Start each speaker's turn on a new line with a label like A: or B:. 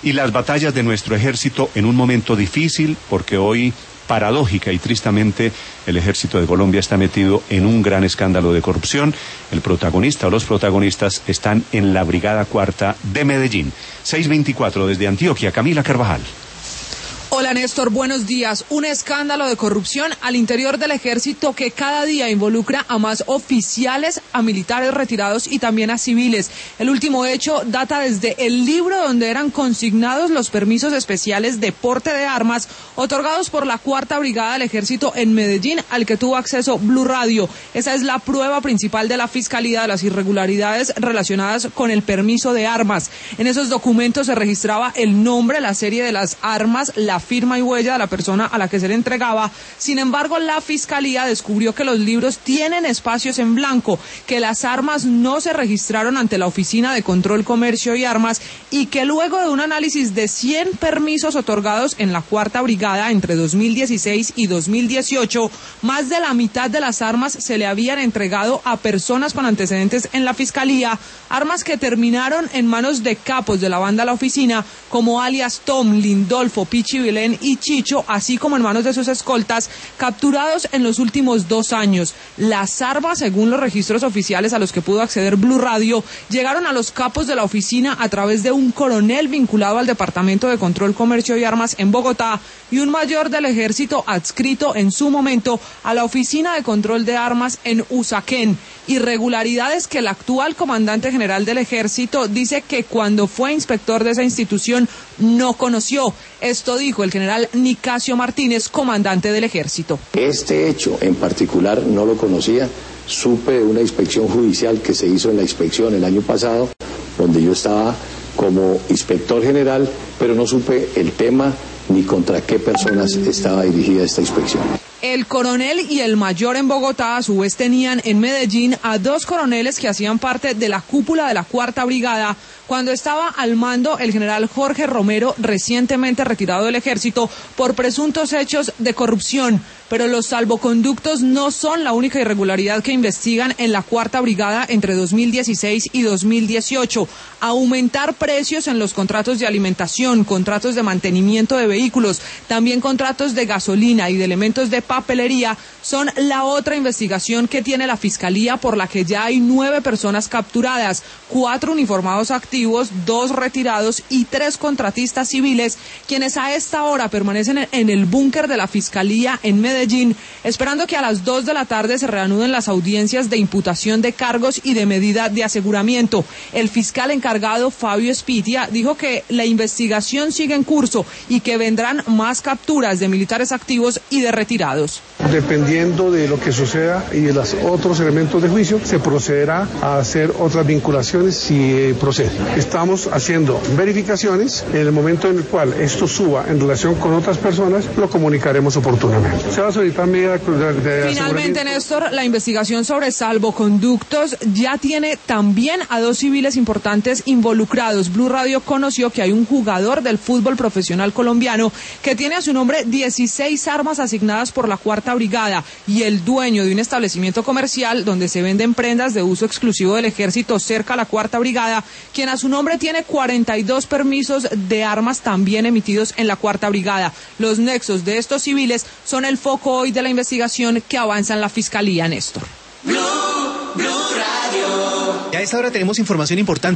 A: y las batallas de nuestro ejército en un momento difícil, porque hoy, paradójica y tristemente, el ejército de Colombia está metido en un gran escándalo de corrupción. El protagonista o los protagonistas están en la Brigada Cuarta de Medellín. 6:24 desde Antioquia, Camila Carvajal.
B: Hola Néstor, buenos días. Un escándalo de corrupción al interior del ejército que cada día involucra a más oficiales, a militares retirados y también a civiles. El último hecho data desde el libro donde eran consignados los permisos especiales de porte de armas otorgados por la Cuarta Brigada del Ejército en Medellín, al que tuvo acceso Blue Radio. Esa es la prueba principal de la Fiscalía de las irregularidades relacionadas con el permiso de armas. En esos documentos se registraba el nombre, la serie de las armas, la firma y huella de la persona a la que se le entregaba. Sin embargo, la Fiscalía descubrió que los libros tienen espacios en blanco, que las armas no se registraron ante la Oficina de Control, Comercio y Armas y que luego de un análisis de 100 permisos otorgados en la Cuarta Brigada entre 2016 y 2018, más de la mitad de las armas se le habían entregado a personas con antecedentes en la Fiscalía, armas que terminaron en manos de capos de la banda La Oficina, como alias Tom, Lindolfo, Pichi Belén y Chicho, así como en manos de sus escoltas, capturados en los últimos 2 años. Las armas, según los registros oficiales a los que pudo acceder Blue Radio, llegaron a los capos de la oficina a través de un coronel vinculado al Departamento de Control, Comercio y Armas en Bogotá y un mayor del ejército adscrito en su momento a la Oficina de Control de Armas en Usaquén. Irregularidades que el actual comandante general del ejército dice que cuando fue inspector de esa institución no conoció. Esto dijo el general Nicasio Martínez, comandante del ejército.
C: Este hecho en particular no lo conocía. Supe de una inspección judicial que se hizo en la inspección el año pasado, donde yo estaba como inspector general, pero no supe el tema ni contra qué personas estaba dirigida esta inspección.
B: El coronel y el mayor en Bogotá a su vez tenían en Medellín a 2 coroneles que hacían parte de la cúpula de la Cuarta Brigada cuando estaba al mando el general Jorge Romero, recientemente retirado del ejército por presuntos hechos de corrupción. Pero los salvoconductos no son la única irregularidad que investigan en la Cuarta Brigada entre 2016 y 2018. Aumentar precios en los contratos de alimentación, contratos de mantenimiento de vehículos, también contratos de gasolina y de elementos de papelería son la otra investigación que tiene la Fiscalía, por la que ya hay 9 personas capturadas, 4 uniformados activos, 2 retirados y 3 contratistas civiles, quienes a esta hora permanecen en el búnker de la Fiscalía en Medellín, esperando que a las 2 de la tarde se reanuden las audiencias de imputación de cargos y de medida de aseguramiento. El fiscal encargado, Fabio Espitia, dijo que la investigación sigue en curso y que vendrán más capturas de militares activos y de retirados.
D: Dependiendo de lo que suceda y de los otros elementos de juicio, se procederá a hacer otras vinculaciones si procede. Estamos haciendo verificaciones. En el momento en el cual esto suba en relación con otras personas, lo comunicaremos oportunamente. Se va a solicitar medida de
B: Finalmente, Néstor, la investigación sobre salvoconductos ya tiene también a 2 civiles importantes involucrados. Blue Radio conoció que hay un jugador del fútbol profesional colombiano que tiene a su nombre 16 armas asignadas por la Cuarta Brigada y el dueño de un establecimiento comercial donde se venden prendas de uso exclusivo del ejército cerca a la Cuarta Brigada, quien a su nombre tiene 42 permisos de armas también emitidos en la Cuarta Brigada. Los nexos de estos civiles son el foco hoy de la investigación que avanza en la Fiscalía, Néstor.
E: Blue Radio.
F: A esta hora tenemos información importante.